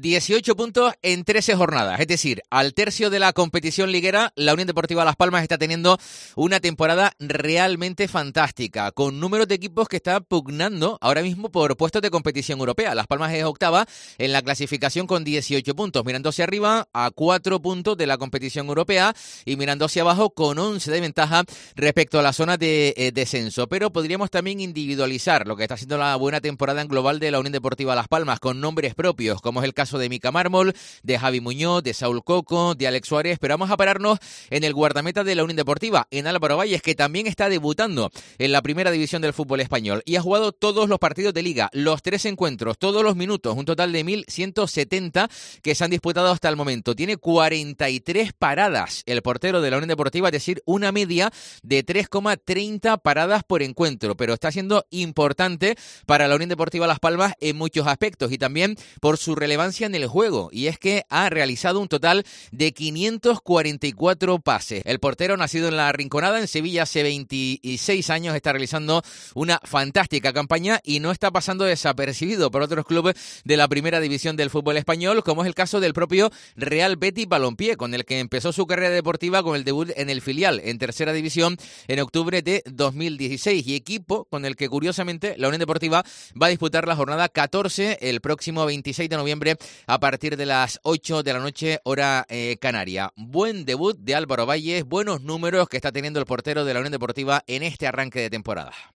18 puntos en 13 jornadas, es decir, al tercio de la competición liguera, la Unión Deportiva Las Palmas está teniendo una temporada realmente fantástica, con números de equipos que están pugnando ahora mismo por puestos de competición europea. Las Palmas es octava en la clasificación con 18 puntos, mirando hacia arriba a 4 puntos de la competición europea y mirando hacia abajo con 11 de ventaja respecto a la zona de descenso. Pero podríamos también individualizar lo que está siendo la buena temporada en global de la Unión Deportiva Las Palmas, con nombres propios, como es el caso de Mica Mármol, de Javi Muñoz, de Saúl Coco, de Alex Suárez, pero vamos a pararnos en el guardameta de la Unión Deportiva, en Álvaro Valles, que también está debutando en la primera división del fútbol español y ha jugado todos los partidos de liga, los 3 encuentros, todos los minutos, un total de 1.170 que se han disputado hasta el momento. Tiene 43 paradas el portero de la Unión Deportiva, es decir, una media de 3,30 paradas por encuentro, pero está siendo importante para la Unión Deportiva Las Palmas en muchos aspectos y también por su relevancia en el juego, y es que ha realizado un total de 544 pases. El portero, nacido en La Rinconada, en Sevilla, hace 26 años, está realizando una fantástica campaña y no está pasando desapercibido por otros clubes de la primera división del fútbol español, como es el caso del propio Real Betis Balompié, con el que empezó su carrera deportiva con el debut en el filial en tercera división en octubre de 2016, y equipo con el que curiosamente la Unión Deportiva va a disputar la jornada 14 el próximo 26 de noviembre a partir de las 8 de la noche, hora canaria. Buen debut de Álvaro Valles, buenos números que está teniendo el portero de la Unión Deportiva en este arranque de temporada.